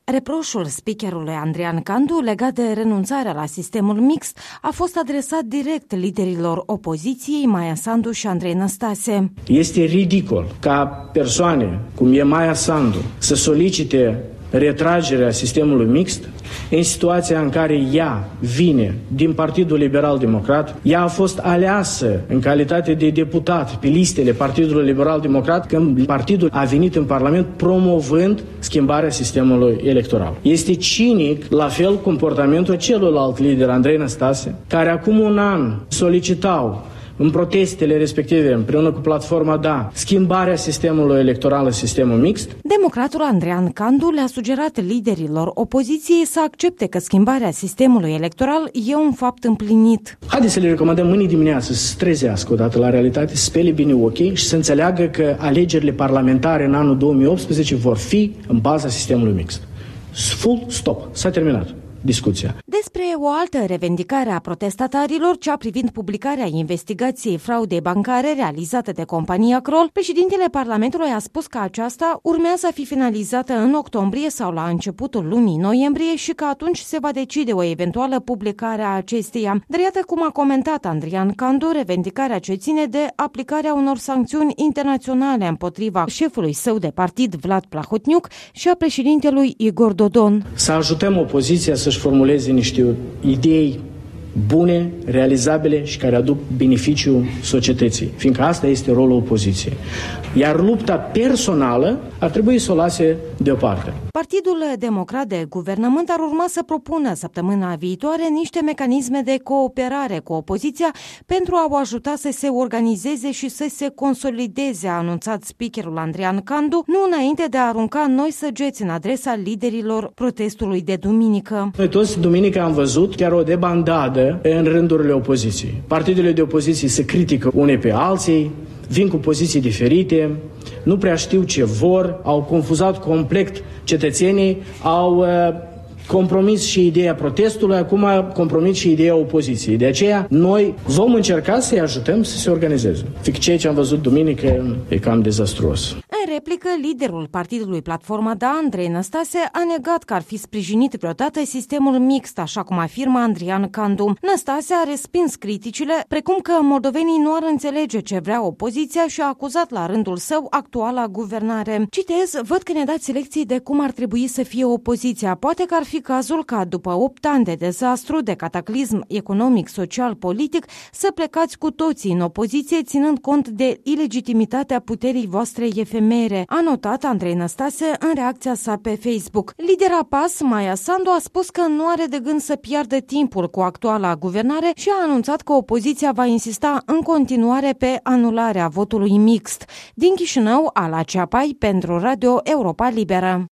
Reproșul speakerului Andrian Candu legat de renunțarea la sistemul mixt a fost adresat direct liderilor opoziției Maia Sandu și Andrei Năstase. Este ridicol ca persoane cum e Maia Sandu să solicite retragerea sistemului mixt în situația în care ea vine din Partidul Liberal Democrat. Ea a fost aleasă în calitate de deputat pe listele Partidului Liberal Democrat când partidul a venit în Parlament promovând schimbarea sistemului electoral. Este cinic, la fel, comportamentul celălalt lider, Andrei Năstase, care acum un an solicitau în protestele respective, împreună cu platforma DA, schimbarea sistemului electoral în sistemul mixt. Democratul Andrian Candu le-a sugerat liderilor opoziției să accepte că schimbarea sistemului electoral e un fapt împlinit. Haideți să le recomandăm mâine dimineață să se trezească odată la realitate, să spele bine ochii și să înțeleagă că alegerile parlamentare în anul 2018 vor fi în baza sistemului mixt. Full stop. S-a terminat discuția. Despre o altă revendicare a protestatarilor, cea privind publicarea investigației fraudei bancare realizate de compania Kroll, președintele Parlamentului a spus că aceasta urmează a fi finalizată în octombrie sau la începutul lunii noiembrie și că atunci se va decide o eventuală publicare a acesteia. Dar iată cum a comentat Andrian Candu revendicarea ce ține de aplicarea unor sancțiuni internaționale împotriva șefului său de partid, Vlad Plahotniuc, și a președintelui Igor Dodon. Să ajutăm opoziția să-și formuleze niște idei bune, realizabile și care aduc beneficiu societății, fiindcă asta este rolul opoziției. Iar lupta personală ar trebui să o lase deoparte. Partidul Democrat de Guvernământ ar urma să propună săptămâna viitoare niște mecanisme de cooperare cu opoziția pentru a o ajuta să se organizeze și să se consolideze, a anunțat speakerul Andrian Candu, nu înainte de a arunca noi săgeți în adresa liderilor protestului de duminică. Noi toți duminică am văzut chiar o debandadă în rândurile opoziției. Partidele de opoziție se critică unei pe alții, vin cu poziții diferite, nu prea știu ce vor, au confuzat complet cetățenii, au compromis și ideea protestului, acum compromis și ideea opoziției. De aceea, noi vom încerca să-i ajutăm să se organizeze. Fiindcă ceea ce am văzut duminică e cam dezastruos. În replică, liderul partidului Platforma DA, Andrei Năstase, a negat că ar fi sprijinit vreodată sistemul mixt, așa cum afirmă Andrian Candu. Năstase a respins criticile, precum că moldovenii nu ar înțelege ce vrea opoziția și a acuzat la rândul său actuala guvernare. Citez, văd că ne dați lecții de cum ar trebui să fie opoziția. Poate că ar fi cazul ca după 8 ani de dezastru, de cataclism economic, social, politic, să plecați cu toții în opoziție, ținând cont de ilegitimitatea puterii voastre efemere, a notat Andrei Năstase în reacția sa pe Facebook. Lidera PAS, Maia Sandu, a spus că nu are de gând să piardă timpul cu actuala guvernare și a anunțat că opoziția va insista în continuare pe anularea votului mixt. Din Chișinău, Ala Ceapai, pentru Radio Europa Liberă.